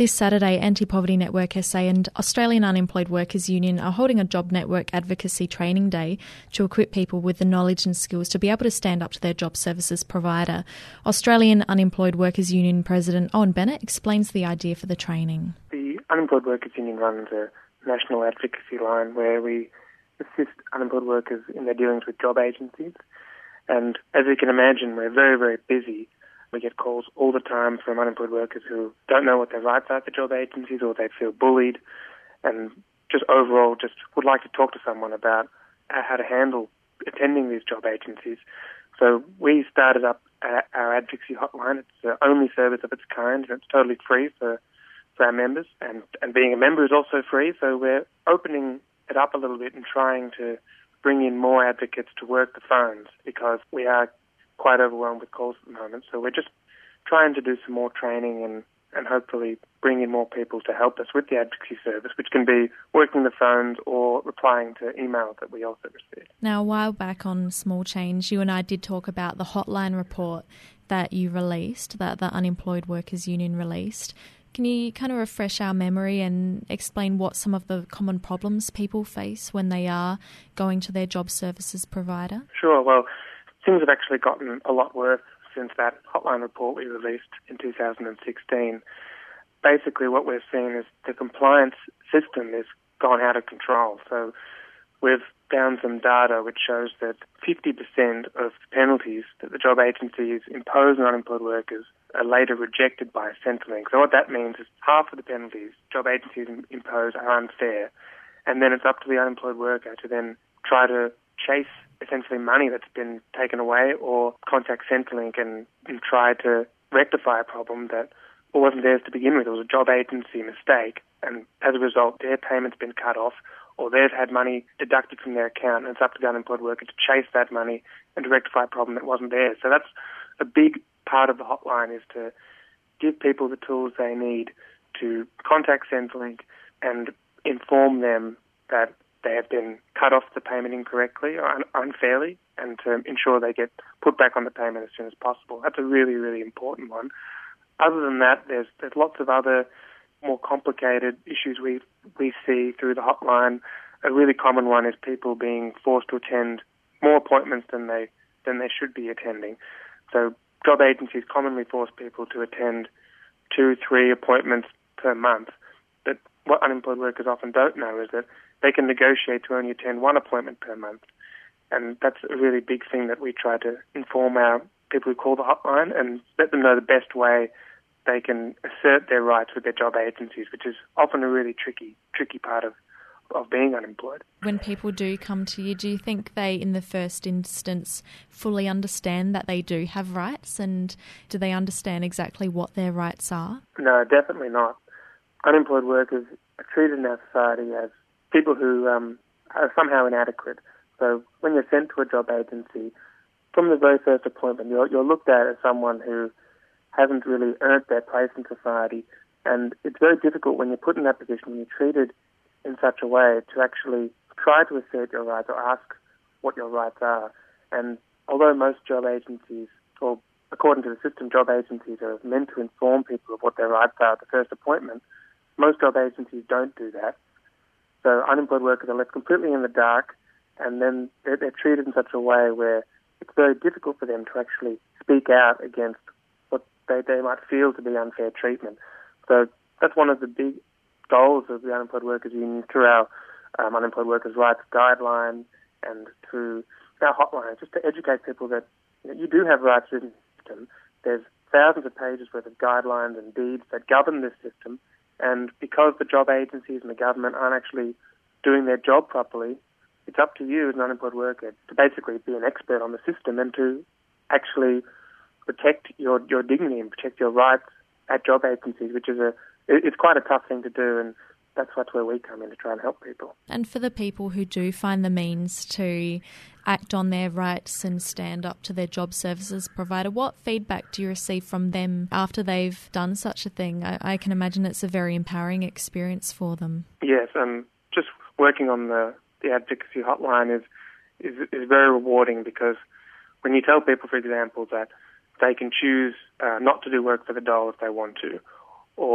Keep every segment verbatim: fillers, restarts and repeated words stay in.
This Saturday, Anti-Poverty Network S A and Australian Unemployed Workers Union are holding a Job Network Advocacy Training Day to equip people with the knowledge and skills to be able to stand up to their job services provider. Australian Unemployed Workers Union President Owen Bennett explains the idea for the training. The Unemployed Workers Union runs a national advocacy line where we assist unemployed workers in their dealings with job agencies. And as you can imagine, we're very, very busy. We get calls all the time from unemployed workers who don't know what their rights are at the job agencies, or they feel bullied, and just overall just would like to talk to someone about how to handle attending these job agencies. So we started up our advocacy hotline. It's the only service of its kind, and it's totally free for, for our members. And, and being a member is also free, so we're opening it up a little bit and trying to bring in more advocates to work the phones, because we are quite overwhelmed with calls at the moment. So we're just trying to do some more training and, and hopefully bring in more people to help us with the advocacy service, which can be working the phones or replying to emails that we also receive. Now, a while back on Small Change, you and I did talk about the hotline report that you released, that the Unemployed Workers Union released. Can you kind of refresh our memory and explain what some of the common problems people face when they are going to their job services provider? Sure. Well, things have actually gotten a lot worse since that hotline report we released in two thousand sixteen. Basically, what we're seeing is the compliance system has gone out of control. So we've found some data which shows that fifty percent of penalties that the job agencies impose on unemployed workers are later rejected by Centrelink. So what that means is half of the penalties job agencies impose are unfair, and then it's up to the unemployed worker to then try to chase essentially money that's been taken away, or contact Centrelink and, and try to rectify a problem that wasn't theirs to begin with. It was a job agency mistake, and as a result their payment's been cut off, or they've had money deducted from their account, and it's up to the unemployed worker to chase that money and to rectify a problem that wasn't theirs. So that's a big part of the hotline, is to give people the tools they need to contact Centrelink and inform them that they have been cut off the payment incorrectly or un- unfairly, and to ensure they get put back on the payment as soon as possible. That's a really, really important one. Other than that, there's there's lots of other more complicated issues we we see through the hotline. A really common one is people being forced to attend more appointments than they than they should be attending. So job agencies commonly force people to attend two, three appointments per month. But what unemployed workers often don't know is that they can negotiate to only attend one appointment per month. And that's a really big thing that we try to inform our people who call the hotline and let them know the best way they can assert their rights with their job agencies, which is often a really tricky, tricky part of, of being unemployed. When people do come to you, do you think they, in the first instance, fully understand that they do have rights, and do they understand exactly what their rights are? No, definitely not. Unemployed workers are treated in our society as people who um, are somehow inadequate. So when you're sent to a job agency, from the very first appointment, you're, you're looked at as someone who hasn't really earned their place in society. And it's very difficult when you're put in that position, when you're treated in such a way, to actually try to assert your rights or ask what your rights are. And although most job agencies, or according to the system, job agencies are meant to inform people of what their rights are at the first appointment, most job agencies don't do that. So unemployed workers are left completely in the dark, and then they're, they're treated in such a way where it's very difficult for them to actually speak out against what they, they might feel to be unfair treatment. So that's one of the big goals of the Unemployed Workers Union through our um, Unemployed Workers' Rights Guideline and through our hotline, just to educate people that, you know, you do have rights within the system. There's thousands of pages worth of guidelines and deeds that govern this system, and because the job agencies and the government aren't actually doing their job properly, it's up to you as an unemployed worker to basically be an expert on the system and to actually protect your, your dignity and protect your rights at job agencies, which is a it's quite a tough thing to do, and that's what's where we come in to try and help people. And for the people who do find the means to act on their rights and stand up to their job services provider, what feedback do you receive from them after they've done such a thing? I, I can imagine it's a very empowering experience for them. Yes, and just working on the, the advocacy hotline is, is is very rewarding, because when you tell people, for example, that they can choose uh, not to do work for the dole if they want to, or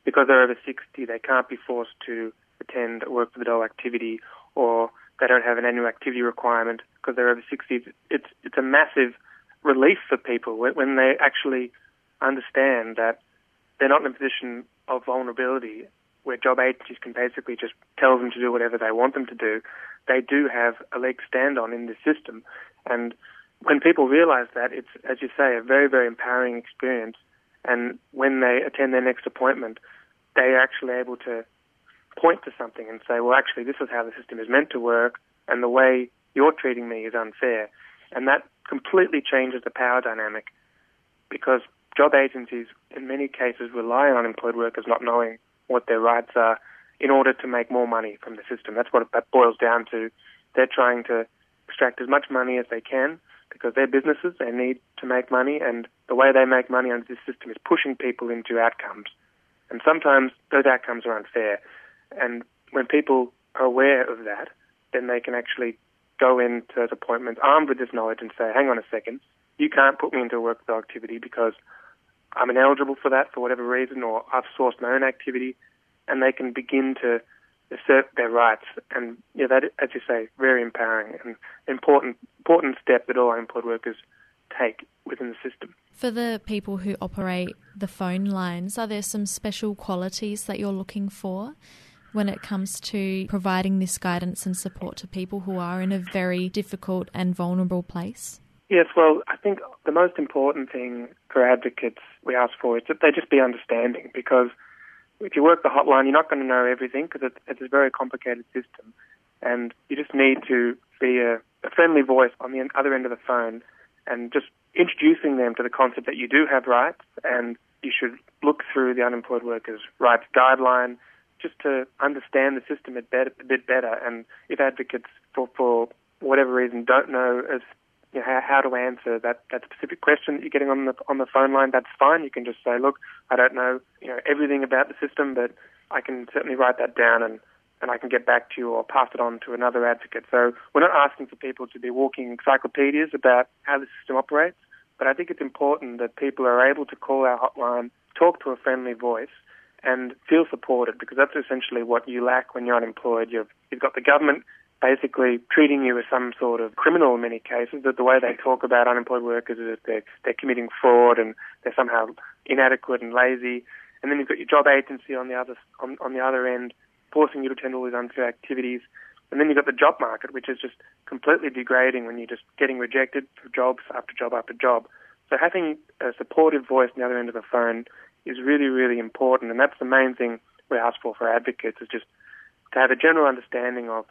because they're over sixty, they can't be forced to attend a work for the dole activity, or they don't have an annual activity requirement because they're over sixty. It's it's a massive relief for people when, when they actually understand that they're not in a position of vulnerability where job agencies can basically just tell them to do whatever they want them to do. They do have a leg to stand on in the system. And when people realise that, it's, as you say, a very, very empowering experience. And when they attend their next appointment, they're actually able to point to something and say, well, actually, this is how the system is meant to work, and the way you're treating me is unfair. And that completely changes the power dynamic, because job agencies, in many cases, rely on unemployed workers not knowing what their rights are in order to make more money from the system. That's what that boils down to. They're trying to extract as much money as they can because they're businesses, they need to make money, and the way they make money under this system is pushing people into outcomes. And sometimes those outcomes are unfair. And when people are aware of that, then they can actually go into those appointments armed with this knowledge and say, hang on a second, you can't put me into a work with activity because I'm ineligible for that for whatever reason, or I've sourced my own activity, and they can begin to assert their rights. And yeah, that, as you say, very empowering and important important step that all unemployed workers take within the system. For the people who operate the phone lines, are there some special qualities that you're looking for when it comes to providing this guidance and support to people who are in a very difficult and vulnerable place? Yes, well, I think the most important thing for advocates we ask for is that they just be understanding, because if you work the hotline, you're not going to know everything because it's, it's a very complicated system, and you just need to be a, a friendly voice on the other end of the phone and just introducing them to the concept that you do have rights, and you should look through the Unemployed Workers' Rights Guideline just to understand the system a bit, a bit better. And if advocates, for, for whatever reason, don't know as you know, how, how to answer that, that specific question that you're getting on the on the phone line, that's fine. You can just say, look, I don't know, you know everything about the system, but I can certainly write that down and, and I can get back to you or pass it on to another advocate. So we're not asking for people to be walking encyclopedias about how the system operates, but I think it's important that people are able to call our hotline, talk to a friendly voice, and feel supported, because that's essentially what you lack when you're unemployed. You've, you've got the government basically treating you as some sort of criminal in many cases, that the way they talk about unemployed workers is that they're, they're committing fraud and they're somehow inadequate and lazy. And then you've got your job agency on the other on, on the other end, forcing you to attend all these unfair activities. And then you've got the job market, which is just completely degrading when you're just getting rejected for jobs after job after job. So having a supportive voice on the other end of the phone is really, really important. And that's the main thing we ask for for advocates, is just to have a general understanding of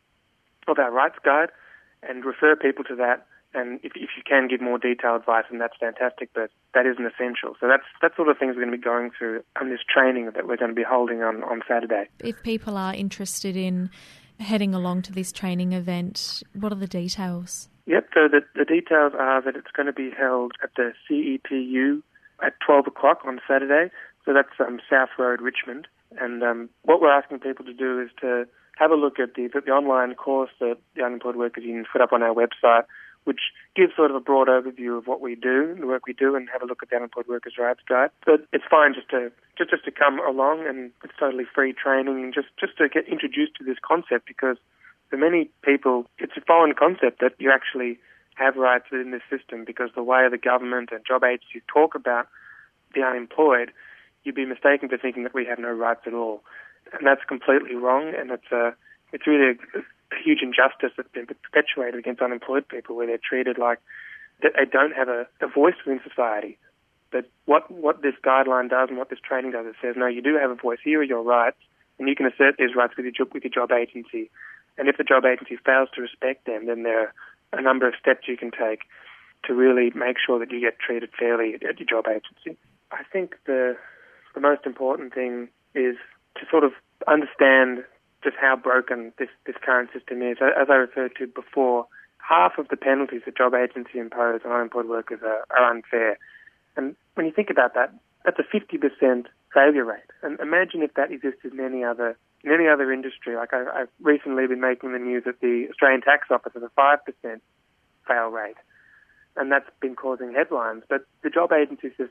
of our rights guide and refer people to that. And if, if you can give more detailed advice, then that's fantastic, but that isn't essential. So that's that's sort of things we're going to be going through on this training that we're going to be holding on, on Saturday. If people are interested in heading along to this training event, what are the details? Yep, so the, the details are that it's going to be held at the C E P U at twelve o'clock on Saturday. So that's um, South Road, Richmond. And um, what we're asking people to do is to have a look at the, the online course that the Unemployed Workers Union put up on our website, which gives sort of a broad overview of what we do, the work we do, and have a look at the Unemployed Workers' Rights Guide. But it's fine just to just, just to come along, and it's totally free training, and just, just to get introduced to this concept, because for many people it's a foreign concept that you actually have rights within this system, because the way the government and job agencies talk about the unemployed, you'd be mistaken for thinking that we have no rights at all. And that's completely wrong, and it's a, it's really a, a huge injustice that's been perpetuated against unemployed people, where they're treated like that they don't have a, a voice within society. But what, what this guideline does and what this training does, it says, no, you do have a voice, here are your rights, and you can assert these rights with your, job, with your job agency. And if the job agency fails to respect them, then there are a number of steps you can take to really make sure that you get treated fairly at your job agency. I think the the most important thing is to sort of understand just how broken this, this current system is. As I referred to before, half of the penalties that job agencies impose on unemployed workers are, are unfair. And when you think about that, that's a fifty percent failure rate. And imagine if that existed in any other in any other industry. Like I, I've recently been making the news that the Australian Tax Office has a five percent fail rate, and that's been causing headlines. But the job agency system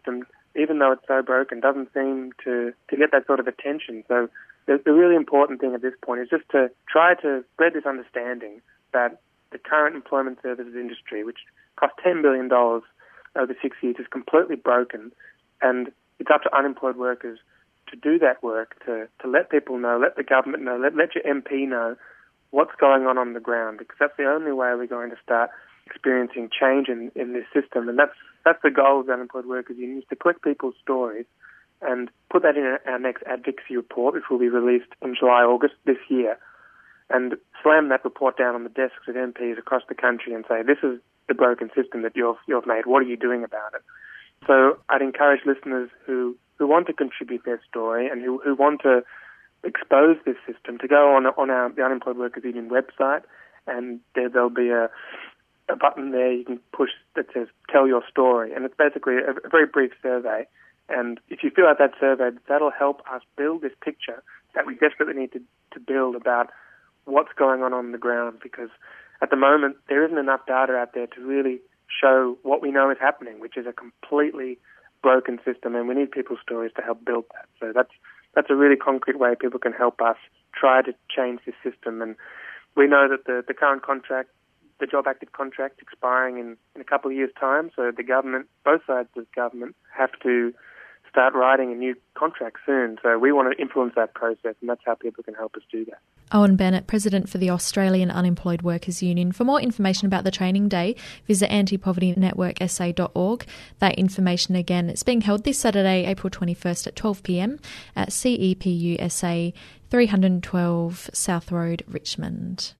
even though it's so broken, doesn't seem to, to get that sort of attention. So the, the really important thing at this point is just to try to spread this understanding that the current employment services industry, which cost ten billion dollars over six years, is completely broken, and it's up to unemployed workers to do that work, to, to let people know, let the government know, let, let your M P know what's going on on the ground, because that's the only way we're going to start experiencing change in, in this system. And that's that's the goal of the Unemployed Workers Union, is to collect people's stories and put that in our next advocacy report, which will be released in July, August this year, and slam that report down on the desks of M Ps across the country and say, this is the broken system that you've, you've made. What are you doing about it? So I'd encourage listeners who, who want to contribute their story and who, who want to expose this system to go on on our the Unemployed Workers Union website, and there, there'll be a, a button there you can push that says "Tell Your Story," and it's basically a, a very brief survey. And if you fill out that survey, that'll help us build this picture that we desperately need to, to build about what's going on on the ground, because at the moment there isn't enough data out there to really show what we know is happening, which is a completely broken system, and we need people's stories to help build that. So that's That's a really concrete way people can help us try to change this system. And we know that the, the current contract, the Job Active contract, expiring in, in a couple of years' time. So the government, both sides of the government, have to start writing a new contract soon. So we want to influence that process, and that's how people can help us do that. Owen Bennett, President for the Australian Unemployed Workers Union. For more information about the training day, visit anti poverty network s a dot org. That information again, it's being held this Saturday, April twenty-first at twelve p m at C E P U S A, three twelve South Road, Richmond.